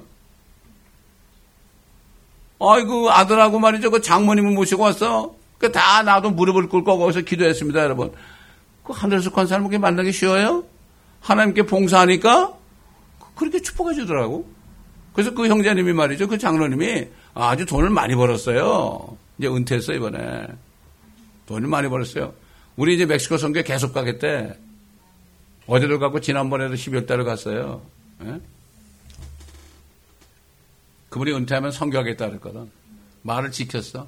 아이고, 아들하고 말이죠. 그 장모님을 모시고 왔어. 그 다 나도 무릎을 꿇고 거기서 기도했습니다, 여러분. 그 하늘에 속한 사람에게 만나기 쉬워요? 하나님께 봉사하니까 그렇게 축복해 주더라고. 그래서 그 형제님이 말이죠. 그 장로님이 아주 돈을 많이 벌었어요. 이제 은퇴했어, 이번에. 돈을 많이 벌었어요. 우리 이제 멕시코 선교에 계속 가겠대. 어제도 가고 지난번에도 십이월 달에 갔어요. 예? 그분이 은퇴하면 선교하겠다 그랬거든. 말을 지켰어.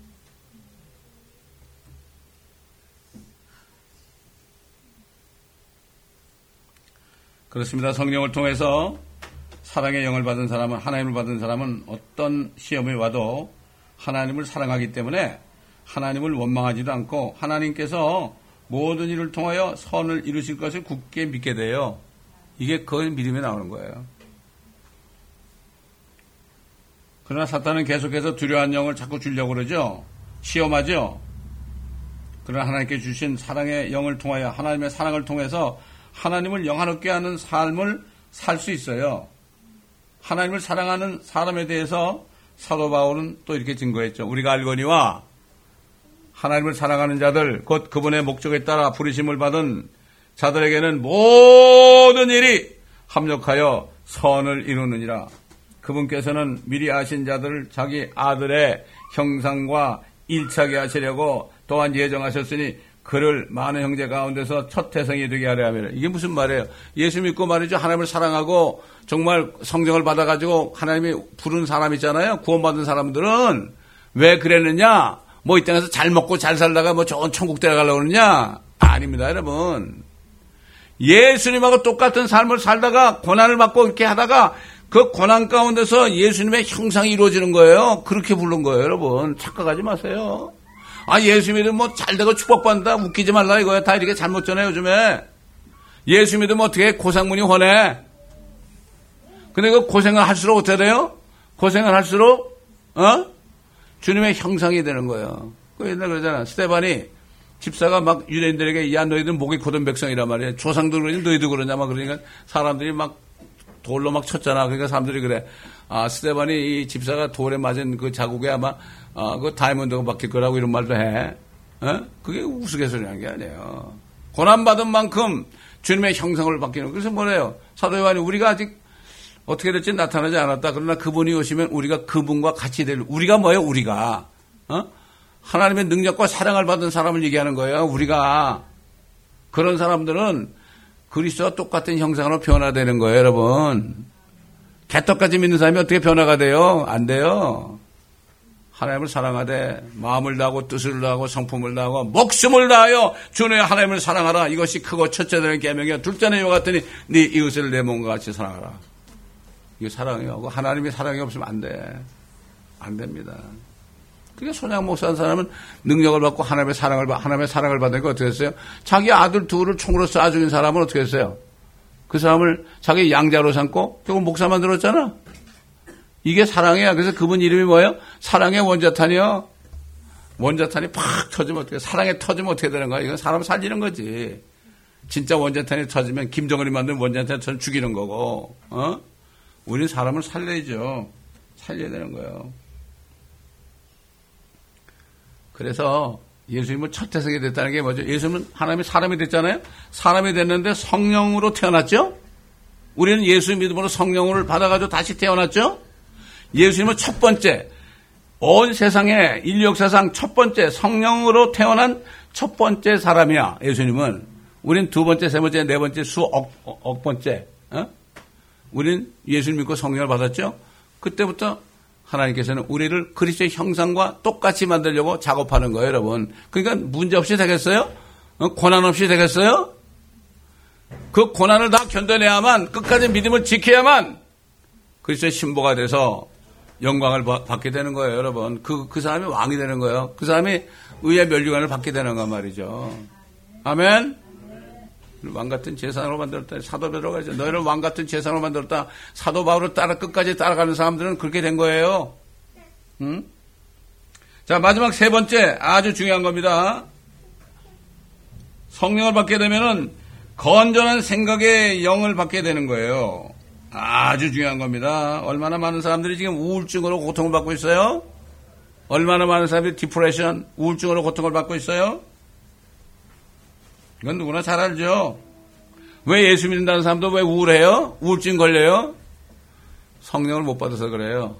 그렇습니다. 성령을 통해서 사랑의 영을 받은 사람은, 하나님을 받은 사람은 어떤 시험이 와도 하나님을 사랑하기 때문에 하나님을 원망하지도 않고 하나님께서 모든 일을 통하여 선을 이루실 것을 굳게 믿게 돼요. 이게 그 믿음에 나오는 거예요. 그러나 사탄은 계속해서 두려운 영을 자꾸 주려고 그러죠. 시험하죠. 그러나 하나님께 주신 사랑의 영을 통하여, 하나님의 사랑을 통해서 하나님을 영화롭게 하는 삶을 살 수 있어요. 하나님을 사랑하는 사람에 대해서 사도 바울은 또 이렇게 증거했죠. 우리가 알거니와 하나님을 사랑하는 자들, 곧 그분의 목적에 따라 부르심을 받은 자들에게는 모든 일이 합력하여 선을 이루느니라. 그분께서는 미리 아신 자들을 자기 아들의 형상과 일치하게 하시려고 또한 예정하셨으니 그를 많은 형제 가운데서 첫 태생이 되게 하려 하며. 이게 무슨 말이에요? 예수 믿고 말이죠. 하나님을 사랑하고 정말 성령을 받아가지고 하나님이 부른 사람 있잖아요. 구원받은 사람들은 왜 그랬느냐? 뭐 이 땅에서 잘 먹고 잘 살다가 뭐 좋은 천국 데려가려고 그러느냐? 아닙니다, 여러분. 예수님하고 똑같은 삶을 살다가 고난을 받고 이렇게 하다가 그 고난 가운데서 예수님의 형상이 이루어지는 거예요. 그렇게 부른 거예요, 여러분. 착각하지 마세요. 아, 예수 믿으면 뭐 잘되고 축복받는다. 웃기지 말라 이거야. 다 이렇게 잘못 전해, 요즘에. 예수 믿으면 어떻게 고상문이 훤해? 근데 그 고생을 할수록 어떻게 돼요? 고생을 할수록, 어? 주님의 형상이 되는 거예요. 그 옛날 그러잖아. 스데반이 집사가 막 유대인들에게 야, 너희들 목이 곧은 백성이란 말이야. 조상도 그러니 너희도 그러냐. 막 그러니까 사람들이 막 돌로 막 쳤잖아. 그러니까 사람들이 그래. 아, 스데반이 이 집사가 돌에 맞은 그 자국에 아마, 아, 그 다이아몬드가 박힐 거라고 이런 말도 해. 어? 그게 우스갯소리한 게 아니에요. 고난받은 만큼 주님의 형상을 바뀌는. 그래서 뭐래요? 사도 요한이 우리가 아직 어떻게 될지 나타나지 않았다. 그러나 그분이 오시면 우리가 그분과 같이 될, 우리가 뭐예요? 우리가. 어? 하나님의 능력과 사랑을 받은 사람을 얘기하는 거예요. 우리가. 그런 사람들은 그리스도와 똑같은 형상으로 변화되는 거예요, 여러분. 개떡까지 믿는 사람이 어떻게 변화가 돼요? 안 돼요. 하나님을 사랑하되 마음을 다하고 뜻을 다하고 성품을 다하고 목숨을 다하여 주의 하나님을 사랑하라. 이것이 크고 첫째 되는 계명이야. 둘째는 이와 같으니 네 이웃을 내 몸과 같이 사랑하라. 이게 사랑이요. 하나님의 사랑이 없으면 안 돼. 안 됩니다. 그게 손양 목사한 사람은 능력을 받고 하나님의 사랑을 받, 하나님의 사랑을 받으니까 어떻게 했어요? 자기 아들 둘을 총으로 쏴 죽인 사람은 어떻게 했어요? 그 사람을 자기 양자로 삼고 결국 목사 만들었잖아. 이게 사랑이야. 그래서 그분 이름이 뭐예요? 사랑의 원자탄이요. 원자탄이 팍 터지면 어떻게, 사랑에 터지면 어떻게 되는 거야? 이건 사람 살리는 거지. 진짜 원자탄이 터지면 김정은이 만든 원자탄처럼 죽이는 거고, 어? 우리는 사람을 살려야죠. 살려야 되는 거예요. 그래서 예수님은 첫 태생이 됐다는 게 뭐죠? 예수님은 하나님의 사람이 됐잖아요? 사람이 됐는데 성령으로 태어났죠? 우리는 예수 믿음으로 성령을 받아가지고 다시 태어났죠? 예수님은 첫 번째, 온 세상에 인류 역사상 첫 번째 성령으로 태어난 첫 번째 사람이야, 예수님은. 우린 두 번째, 세 번째, 네 번째, 수억 억 번째. 어? 우린 예수님 믿고 성령을 받았죠? 그때부터 하나님께서는 우리를 그리스도의 형상과 똑같이 만들려고 작업하는 거예요, 여러분. 그러니까 문제 없이 되겠어요? 어? 고난 없이 되겠어요? 그 고난을 다 견뎌내야만, 끝까지 믿음을 지켜야만 그리스도의 신부가 돼서 영광을 받게 되는 거예요, 여러분. 그, 그 사람이 왕이 되는 거예요. 그 사람이 의의 면류관을 받게 되는 거 말이죠. 아멘? 왕 같은 재산으로 만들었다. 사도 베드로가 이제 너희를 왕 같은 재산으로 만들었다. 사도 바울을 따라 끝까지 따라가는 사람들은 그렇게 된 거예요. 응? 자, 마지막 세 번째 아주 중요한 겁니다. 성령을 받게 되면은 건전한 생각의 영을 받게 되는 거예요. 아주 중요한 겁니다. 얼마나 많은 사람들이 지금 우울증으로 고통을 받고 있어요? 얼마나 많은 사람들이 디프레션, 우울증으로 고통을 받고 있어요? 이건 누구나 잘 알죠. 왜 예수 믿는다는 사람도 왜 우울해요? 우울증 걸려요? 성령을 못 받아서 그래요.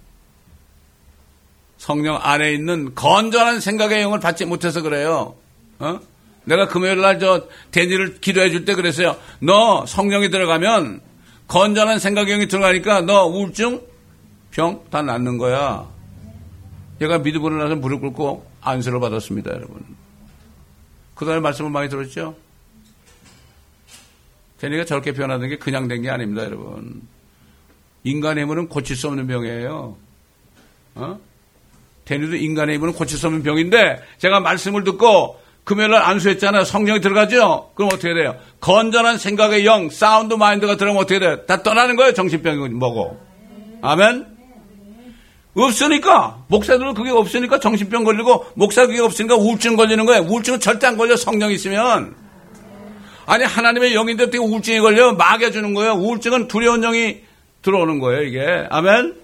성령 안에 있는 건전한 생각의 영을 받지 못해서 그래요. 어? 내가 금요일 날 저 데니를 기도해 줄 때 그랬어요. 너 성령이 들어가면 건전한 생각의 영이 들어가니까 너 우울증 병 다 낫는 거야. 얘가 믿음으로 나서 무릎 꿇고 안수를 받았습니다, 여러분. 그 다음에 말씀을 많이 들었죠? 데니가 저렇게 변화된 게 그냥 된 게 아닙니다, 여러분. 인간의 힘으로는 고칠 수 없는 병이에요. 어? 데니도 인간의 힘으로는 고칠 수 없는 병인데 제가 말씀을 듣고 금요일날 안수했잖아요. 성령이 들어가죠? 그럼 어떻게 돼요? 건전한 생각의 영, 사운드 마인드가 들어가면 어떻게 돼요? 다 떠나는 거예요. 정신병이 뭐고. 아멘? 없으니까, 목사들은 그게 없으니까 정신병 걸리고, 목사 그게 없으니까 우울증 걸리는 거예요. 우울증은 절대 안 걸려, 성령이 있으면. 아니, 하나님의 영인데 어떻게 우울증이 걸려? 막여주는 거예요. 우울증은 두려운 영이 들어오는 거예요, 이게. 아멘?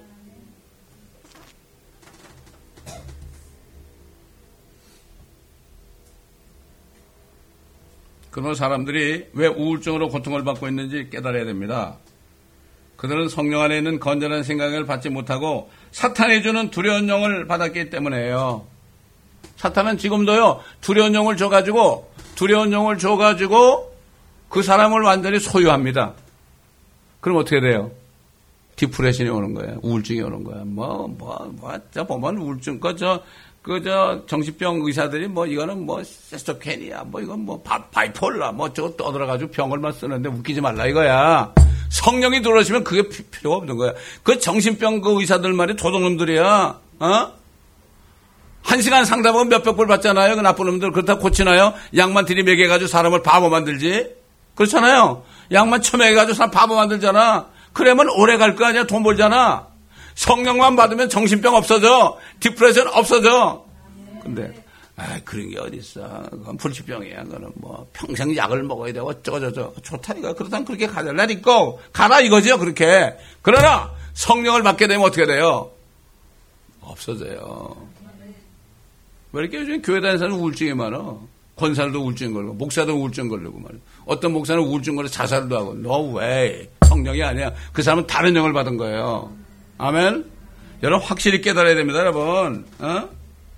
그런 사람들이 왜 우울증으로 고통을 받고 있는지 깨달아야 됩니다. 그들은 성령 안에 있는 건전한 생각을 받지 못하고 사탄이 주는 두려운 영을 받았기 때문에요. 사탄은 지금도요, 두려운 영을 줘가지고, 두려운 영을 줘가지고 그 사람을 완전히 소유합니다. 그럼 어떻게 돼요? 디프레션이 오는 거예요. 우울증이 오는 거예요. 뭐, 뭐, 뭐, 저 보면 우울증, 그, 저, 그, 저, 정신병 의사들이 뭐, 이거는 뭐, 세스토케니아, 뭐, 이건 뭐, 바, 바이폴라, 뭐, 저거 떠들어가지고 병을만 쓰는데 웃기지 말라 이거야. 성령이 들어오시면 그게 피, 필요가 없는 거야. 그 정신병 그 의사들 말이 도둑놈들이야. 어? 한 시간 상담하면 몇백 불 받잖아요. 그 나쁜 놈들. 그렇다고 고치나요? 약만 들이매겨가지고 사람을 바보 만들지. 그렇잖아요. 약만 처먹여가지고 사람 바보 만들잖아. 그러면 오래 갈 거 아니야. 돈 벌잖아. 성령만 받으면 정신병 없어져. 디프레션 없어져. 근데 아, 그런 게 어딨어. 그건 불치병이야. 그거는 뭐 평생 약을 먹어야 되고 어쩌고저쩌고. 좋다 이거. 그렇다면 그렇게 가자. Let it go. 가라 이거죠. 그렇게. 그러나 성령을 받게 되면 어떻게 돼요? 없어져요. 왜 이렇게 요즘 교회 다니는 사람은 우울증이 많아? 권사도 우울증 걸고 목사도 우울증 걸리고 말이야. 어떤 목사는 우울증 걸려 자살도 하고. No way. 성령이 아니야. 그 사람은 다른 영을 받은 거예요. 아멘. 여러분 확실히 깨달아야 됩니다. 여러분. 어?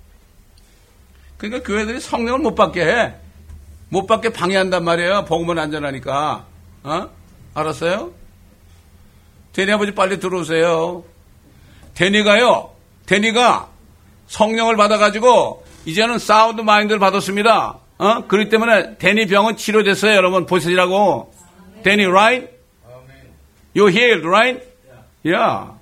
그러니까 교회들이 성령을 못 받게 해. 못 받게 방해한단 말이에요. 복음은 안전하니까. 어? 알았어요? 데니 아버지 빨리 들어오세요. 데니가요. 데니가 성령을 받아가지고 이제는 사운드 마인드를 받았습니다. 어? 그렇기 때문에 데니 병은 치료됐어요. 여러분 보시라고. 데니, right? You healed, right? Yeah.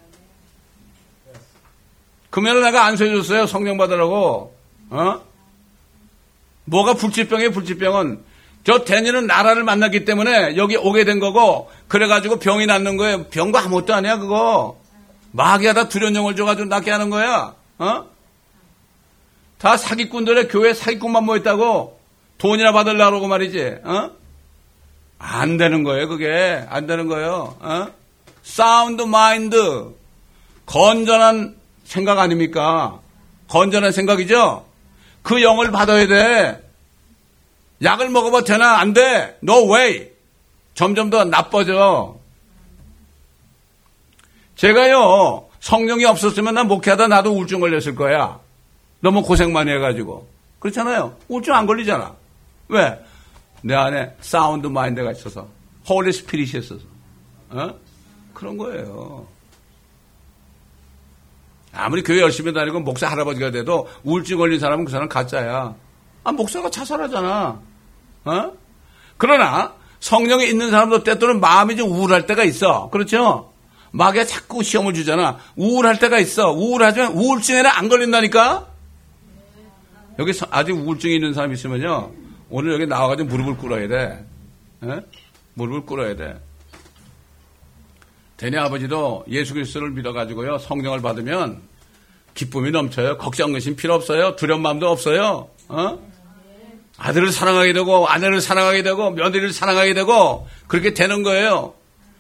금요일 내가 안수해줬어요. 성령 받으라고. 어? 뭐가 불치병이에요, 불치병은? 저 데니는 나라를 만났기 때문에 여기 오게 된 거고, 그래가지고 병이 낫는 거예요. 병도 아무것도 아니야, 그거. 마귀하다 두려운 영을 줘가지고 낫게 하는 거야. 어? 다 사기꾼들의 교회에 사기꾼만 모였다고 돈이나 받으려고 그러고 말이지. 어? 안 되는 거예요, 그게. 안 되는 거예요. 어? 사운드 마인드. 건전한 생각 아닙니까? 건전한 생각이죠? 그 영을 받아야 돼. 약을 먹어봐 되나? 안 돼. No way. 점점 더 나빠져. 제가요, 성령이 없었으면 난 목회하다 나도 우울증 걸렸을 거야. 너무 고생 많이 해가지고. 그렇잖아요. 우울증 안 걸리잖아. 왜? 내 안에 사운드 마인드가 있어서. 홀리 스피릿이 있어서. 어? 그런 거예요. 아무리 교회 열심히 다니고 목사 할아버지가 돼도 우울증 걸린 사람은 그 사람 가짜야. 아, 목사가 자살하잖아. 어? 그러나 성령이 있는 사람도 때또는 마음이 좀 우울할 때가 있어. 그렇죠? 마귀가 자꾸 시험을 주잖아. 우울할 때가 있어. 우울하지만 우울증에는 안 걸린다니까? 여기 아직 우울증이 있는 사람 있으면요. 오늘 여기 나와가지고 무릎을 꿇어야 돼. 에? 무릎을 꿇어야 돼. 데니 아버지도 예수 그리스도를 믿어가지고요. 성령을 받으면 기쁨이 넘쳐요. 걱정 근심 필요 없어요. 두려운 마음도 없어요. 어? 아들을 사랑하게 되고 아내를 사랑하게 되고 며느리를 사랑하게 되고 그렇게 되는 거예요.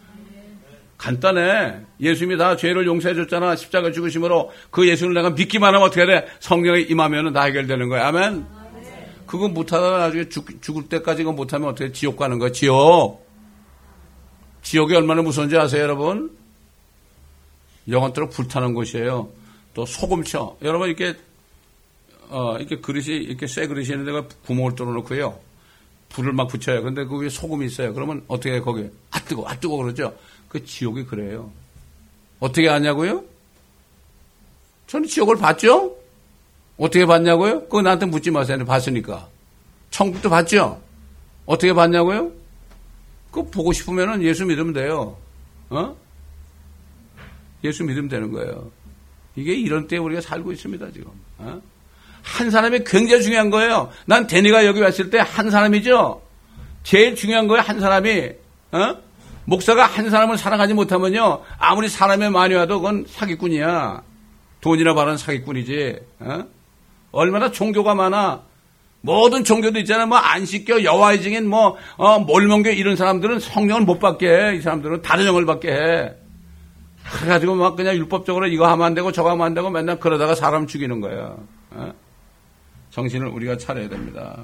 간단해. 예수님이 다 죄를 용서해 줬잖아. 십자가 죽으심으로 그 예수를 내가 믿기만 하면 어떻게 돼? 성령이 임하면 다 해결되는 거야. 아멘. 그거 못하다가 나중에 죽, 죽을 때까지 그거 못하면 어떻게 지옥 가는 거야. 지옥. 지옥이 얼마나 무서운지 아세요, 여러분? 영원토록 불타는 곳이에요. 또 소금쳐. 여러분 이렇게 어 이렇게 그릇이 이렇게 쇠 그릇이 있는데 구멍을 뚫어놓고요. 불을 막 붙여요. 근데 그 위에 소금이 있어요. 그러면 어떻게 해요, 거기? 아 뜨거, 아 뜨거 그러죠. 그 지옥이 그래요. 어떻게 아냐고요? 저는 지옥을 봤죠. 어떻게 봤냐고요? 그거 나한테 묻지 마세요. 봤으니까. 천국도 봤죠. 어떻게 봤냐고요? 그거 보고 싶으면은 예수 믿으면 돼요. 어? 예수 믿으면 되는 거예요. 이게 이런 때에 우리가 살고 있습니다, 지금. 어? 한 사람이 굉장히 중요한 거예요. 난 데니가 여기 왔을 때 한 사람이죠? 제일 중요한 거예요, 한 사람이. 어? 목사가 한 사람을 사랑하지 못하면요, 아무리 사람이 많이 와도 그건 사기꾼이야. 돈이나 바라는 사기꾼이지. 어? 얼마나 종교가 많아. 모든 종교도 있잖아요. 뭐 안식교, 여호와의 증인, 뭐 어, 몰몬교 이런 사람들은 성령을 못 받게 해. 이 사람들은 다른 영을 받게 해. 그래가지고 막 그냥 율법적으로 이거 하면 안 되고 저거 하면 안 되고 맨날 그러다가 사람 죽이는 거야. 어? 정신을 우리가 차려야 됩니다.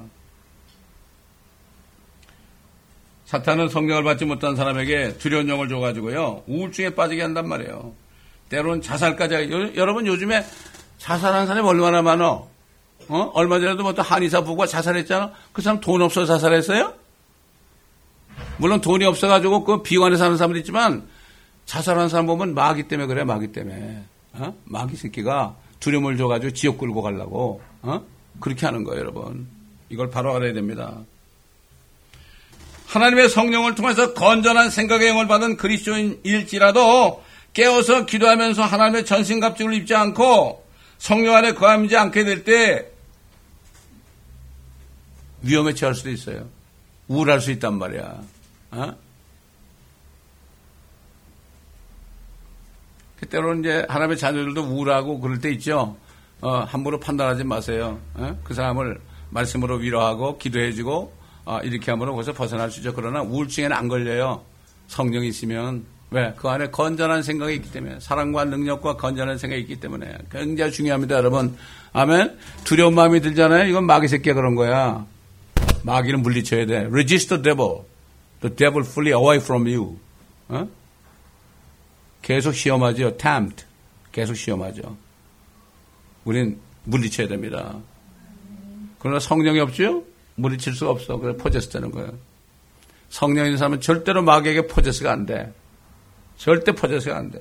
사탄은 성령을 받지 못한 사람에게 두려운 영을 줘가지고요. 우울증에 빠지게 한단 말이에요. 때로는 자살까지 하게. 여러분 요즘에 자살한 사람이 얼마나 많어? 어? 얼마 전에도 뭐 또 한의사 부부가 자살했잖아. 그 사람 돈 없어서 자살했어요? 물론 돈이 없어가지고 그 비관에 사는 사람도 있지만 자살한 사람 보면 마귀 때문에 그래, 마귀 때문에. 어? 마귀 새끼가 두려움을 줘가지고 지옥 끌고 가려고. 어? 그렇게 하는 거예요, 여러분. 이걸 바로 알아야 됩니다. 하나님의 성령을 통해서 건전한 생각의 영을 받은 그리스도인일지라도 깨어서 기도하면서 하나님의 전신갑주를 입지 않고 성령 안에 거하지 않게 될 때 위험에 처할 수도 있어요. 우울할 수 있단 말이야. 어? 때로는 이제 하나님의 자녀들도 우울하고 그럴 때 있죠. 어, 함부로 판단하지 마세요. 어? 그 사람을 말씀으로 위로하고 기도해주고 어, 이렇게 함으로 벌써 벗어날 수 있죠. 그러나 우울증에는 안 걸려요. 성령이 있으면. 왜? 그 안에 건전한 생각이 있기 때문에, 사랑과 능력과 건전한 생각이 있기 때문에 굉장히 중요합니다, 여러분. 아멘. 두려운 마음이 들잖아요. 이건 마귀 새끼가 그런 거야. 마귀는 물리쳐야 돼. Resist the devil. The devil flee away from you. 어? 계속 시험하죠. tempt. 계속 시험하죠. 우린 물리쳐야 됩니다. 그러나 성령이 없죠? 물리칠 수가 없어. 그래서 포제스 되는 거예요. 성령 있는 사람은 절대로 마귀에게 포제스가 안 돼. 절대 포제스가 안 돼.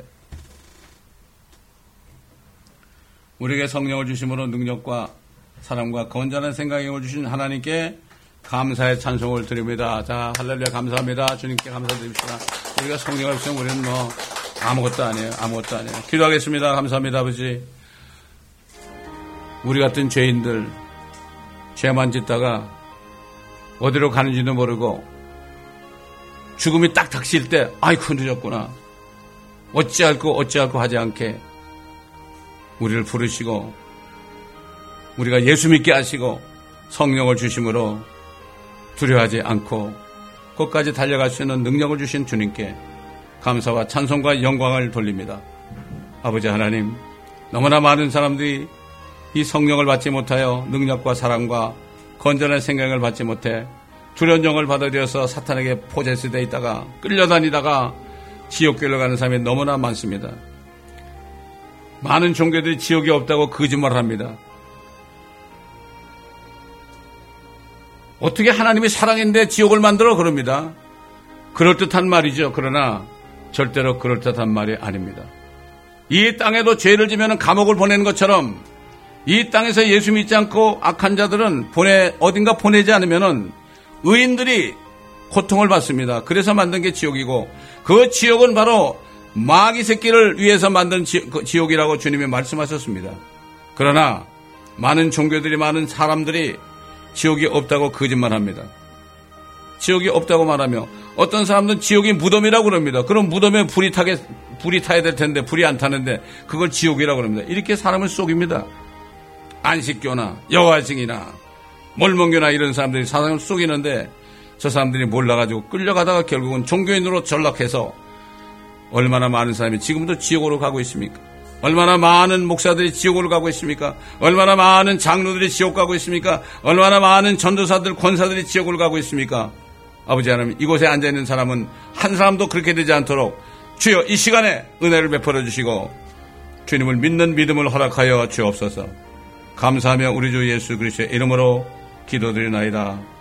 우리에게 성령을 주심으로 능력과 사랑과 건전한 생각을 주신 하나님께 감사의 찬송을 드립니다. 자, 할렐루야 감사합니다. 주님께 감사드립시다. 우리가 성령을 없으면 우리는 뭐 아무것도 아니에요. 아무것도 아니에요. 기도하겠습니다. 감사합니다, 아버지. 우리 같은 죄인들, 죄만 짓다가 어디로 가는지도 모르고 죽음이 딱 닥칠 때 아이고 늦었구나. 어찌할꼬 어찌할꼬 하지 않게 우리를 부르시고 우리가 예수 믿게 하시고 성령을 주심으로 두려워하지 않고 끝까지 달려갈 수 있는 능력을 주신 주님께 감사와 찬송과 영광을 돌립니다. 아버지 하나님, 너무나 많은 사람들이 이 성령을 받지 못하여 능력과 사랑과 건전한 생각을 받지 못해 두려운 영을 받아들여서 사탄에게 포제스되어 있다가 끌려다니다가 지옥길로 가는 사람이 너무나 많습니다. 많은 종교들이 지옥이 없다고 거짓말을 합니다. 어떻게 하나님이 사랑인데 지옥을 만들어 그럽니다. 그럴듯한 말이죠. 그러나 절대로 그럴듯한 말이 아닙니다. 이 땅에도 죄를 지면 감옥을 보내는 것처럼 이 땅에서 예수 믿지 않고 악한 자들은 보내 어딘가 보내지 않으면은 의인들이 고통을 받습니다. 그래서 만든 게 지옥이고 그 지옥은 바로 마귀 새끼를 위해서 만든 지, 그 지옥이라고 주님이 말씀하셨습니다. 그러나 많은 종교들이 많은 사람들이 지옥이 없다고 거짓말합니다. 지옥이 없다고 말하며 어떤 사람들은 지옥이 무덤이라고 그럽니다. 그럼 무덤에 불이 타게 불이 타야 될 텐데 불이 안 타는데 그걸 지옥이라고 그럽니다. 이렇게 사람을 속입니다. 안식교나 여화증이나 몰몬교나 이런 사람들이 사람을 속이는데 저 사람들이 몰라가지고 끌려가다가 결국은 종교인으로 전락해서 얼마나 많은 사람이 지금도 지옥으로 가고 있습니까? 얼마나 많은 목사들이 지옥으로 가고 있습니까? 얼마나 많은 장로들이 지옥 가고 있습니까? 얼마나 많은 전도사들, 권사들이 지옥으로 가고 있습니까? 아버지 하나님, 이곳에 앉아있는 사람은 한 사람도 그렇게 되지 않도록 주여 이 시간에 은혜를 베풀어 주시고 주님을 믿는 믿음을 허락하여 주옵소서. 감사하며 우리 주 예수 그리스도의 이름으로 기도드리나이다.